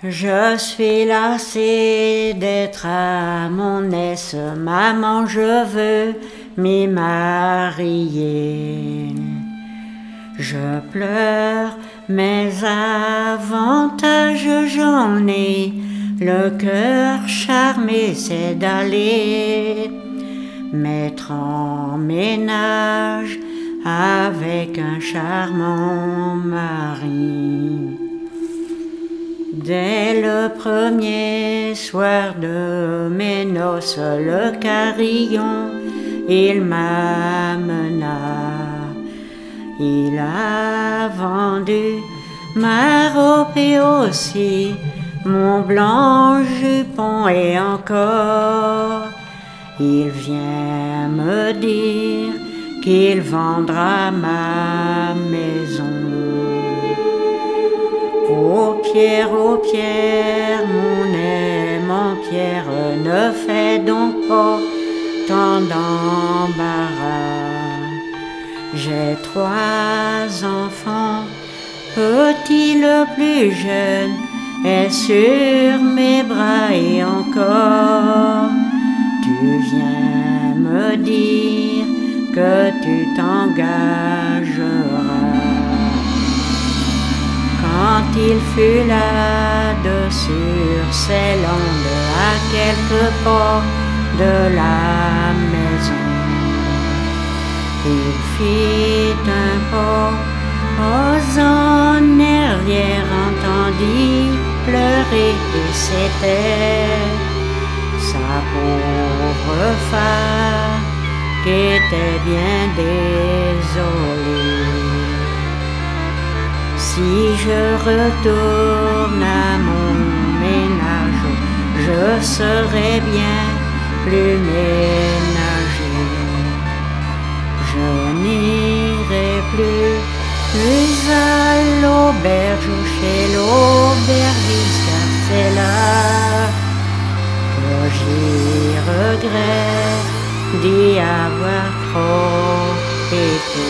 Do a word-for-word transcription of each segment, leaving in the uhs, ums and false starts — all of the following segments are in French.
Je suis lassée d'être à mon aise, maman, je veux m'y marier. Je pleure, mais avantages j'en ai, le cœur charmé c'est d'aller mettre en ménage avec un charmant mari. Dès le premier soir de mes noces, le carillon, il m'amena. Il a vendu ma robe et aussi mon blanc jupon et encore, il vient me dire qu'il vendra ma maison. Ô Pierre, ô Pierre, mon aimant Pierre, ne fais donc pas tant d'embarras. J'ai trois enfants, petit le plus jeune est sur mes bras et encore, tu viens me dire que tu t'engageras. Quand il fut là de sur ces landes à quelques pas de la maison, il fit un pas, osant derrière entendit pleurer et c'était sa pauvre femme qui était bien désolée. Si je retourne à mon ménage, je serai bien plus ménager. Je n'irai plus, plus à l'auberge chez l'aubergiste, car c'est là que j'y regrette d'y avoir trop été.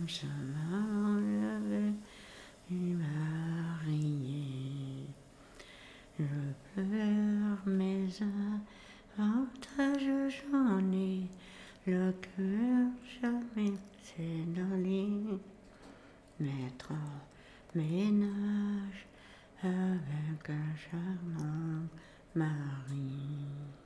chemin je vais y marier. Je pleure mes avantages, j'en ai le cœur jamais s'éloigné. Mettre en ménage avec un charmant mari.